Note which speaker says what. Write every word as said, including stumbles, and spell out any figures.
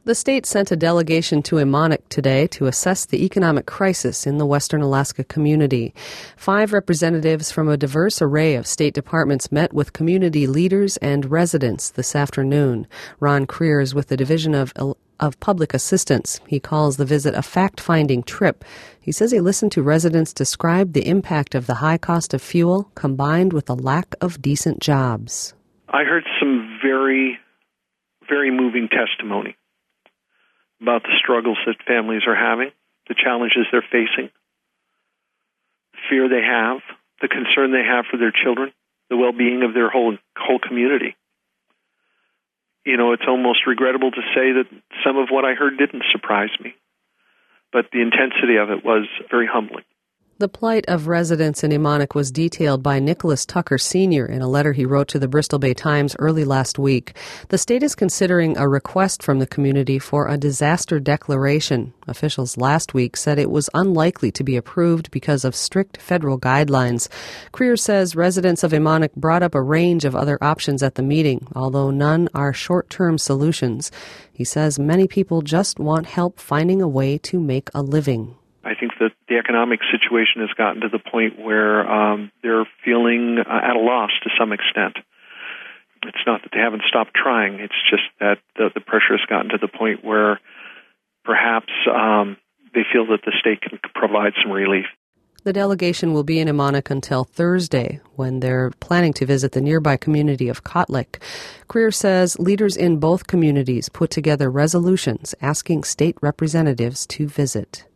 Speaker 1: The state sent a delegation to Emmonak today to assess the economic crisis in the Western Alaska community. Five representatives from a diverse array of state departments met with community leaders and residents this afternoon. Ron Creer is with the Division of of Public Assistance. He calls the visit a fact-finding trip. He says he listened to residents describe the impact of the high cost of fuel combined with the lack of decent jobs.
Speaker 2: I heard some very, very moving testimony about the struggles that families are having, the challenges they're facing, the fear they have, the concern they have for their children, the well-being of their whole whole community. You know, it's almost regrettable to say that some of what I heard didn't surprise me, but the intensity of it was very humbling.
Speaker 1: The plight of residents in Emmonak was detailed by Nicholas Tucker Senior in a letter he wrote to the Bristol Bay Times early last week. The state is considering a request from the community for a disaster declaration. Officials last week said it was unlikely to be approved because of strict federal guidelines. Creer says residents of Emmonak brought up a range of other options at the meeting, although none are short-term solutions. He says many people just want help finding a way to make a living.
Speaker 2: I think that the economic situation has gotten to the point where um, they're feeling uh, at a loss to some extent. It's not that they haven't stopped trying. It's just that the, the pressure has gotten to the point where perhaps um, they feel that the state can provide some relief.
Speaker 1: The delegation will be in Emmonak until Thursday, when they're planning to visit the nearby community of Kotlik. Creer says leaders in both communities put together resolutions asking state representatives to visit.